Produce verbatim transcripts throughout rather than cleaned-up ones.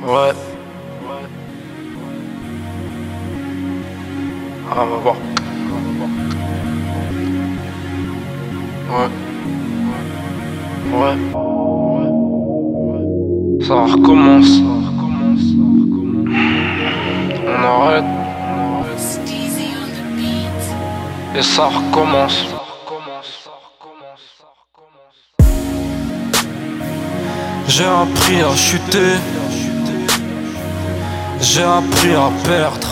Ouais. Ah, on va voir. Ouais. Ouais. Ça recommence. On arrête. Et ça recommence. J'ai appris à chuter. J'ai appris à perdre.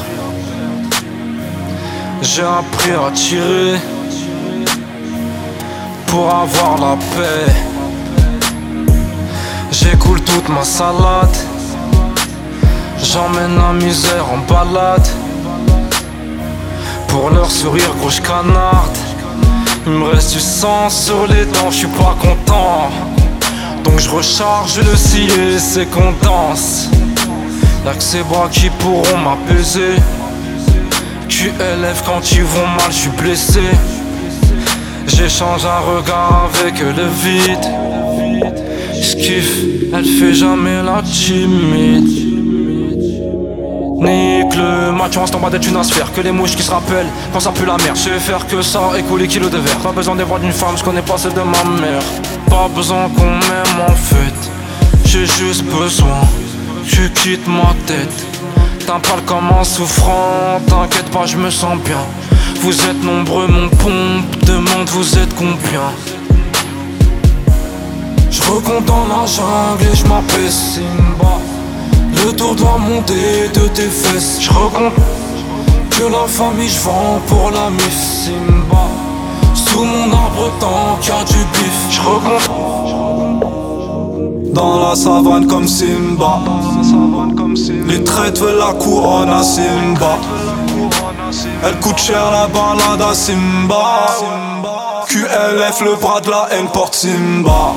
J'ai appris à tirer pour avoir la paix. J'écoule toute ma salade. J'emmène la misère en balade. Pour leur sourire gros j'canarde. Il me reste du sang sur les dents, je suis pas content. Donc je recharge le cilier, c'est qu'on danse. Y'a que ces bras qui pourront m'apaiser. Q L F quand ils vont mal, je suis blessé. J'échange un regard avec le vide. J'kiffe, elle fait jamais la timide. Nique le match, on reste en bas d'être une asphère. Que les mouches qui se rappellent quand ça pue la merde. Je vais faire que ça et couler kilos de verre. Pas besoin des voix d'une femme, je connais pas celle de ma mère. Pas besoin qu'on m'aime en fait. J'ai juste besoin que tu quittes ma tête. T'impales comme un souffrant, t'inquiète pas, je me sens bien. Vous êtes nombreux, mon pompe demande vous êtes combien. Je recompte dans la jungle et je m'appelle Simba. Le tour doit monter de tes fesses. Je recompte que la famille je vends pour la mif Simba. Sous mon arbre tant qu'il y a du bif. Je recompte dans la savane comme Simba. Les traites veulent la couronne à Simba. Elle coûte cher la balade à Simba. Q L F le bras de la haine porte Simba.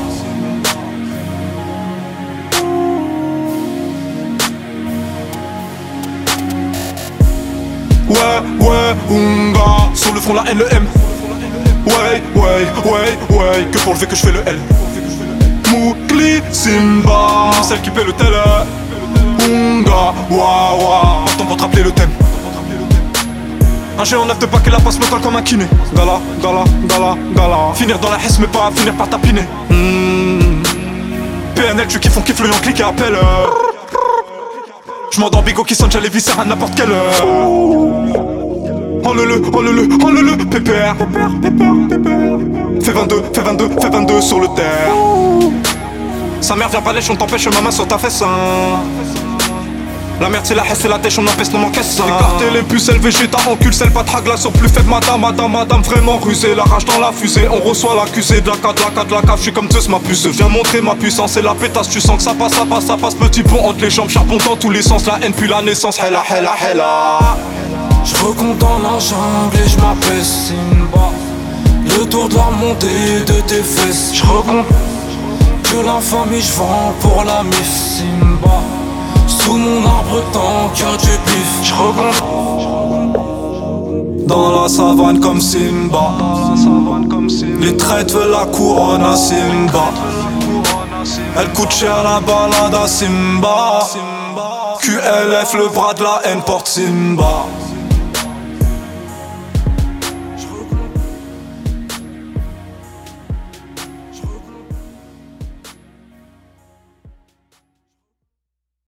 Ouais, ouais, Unga. Sur le front la haine, le M. Ouais, ouais, ouais, ouais. Que pour le V que je fais le L. Moukli, Simba. Celle qui paie le tel. Unga, wa wa. Temps pour te rappeler le thème. Un géant neuf de paquet la passe me colle comme un kiné. Gala, gala, gala, gala. Finir dans la hesse mais pas finir par tapiner. mmh. P N L tu kiffes, on kiffe le Yankee qui appelle. J'm'endors bigo qui sonne, j'ai les viscères à n'importe quelle heure. Oh le le, oh le le, oh le le, pépère. Fais vingt-deux, fais vingt-deux, fais vingt-deux sur le terre. Sa mère vient pas lèche, on t'empêche ma main sur ta fesse. La merde c'est la hesse, c'est la têche, on empêche non m'encaisse. Écarter les pucelles, végéta, encule, celle pas tragla sur plus faible, madame, madame, madame, vraiment rusée. La rage dans la fusée, on reçoit l'accusé de la cade, la cade, la cave, j'suis comme Zeus, ma puce. Viens montrer ma puissance et la pétasse, tu sens que ça passe, ça passe, ça passe. Petit pont entre les jambes, charbon dans tous les sens, la haine puis la naissance, hella, hella, hella. J'recompte dans la jungle et j'm'appelle Simba. Le tour de la montée de tes fesses. J'recompte que la famille j'vends pour la mif Simba. Sous mon arbre tant qu'il y a du bif. J'recompte dans la savane comme Simba. Les traites veulent la couronne à Simba. Elle coûte cher la balade à Simba. Q L F le bras de la haine porte Simba.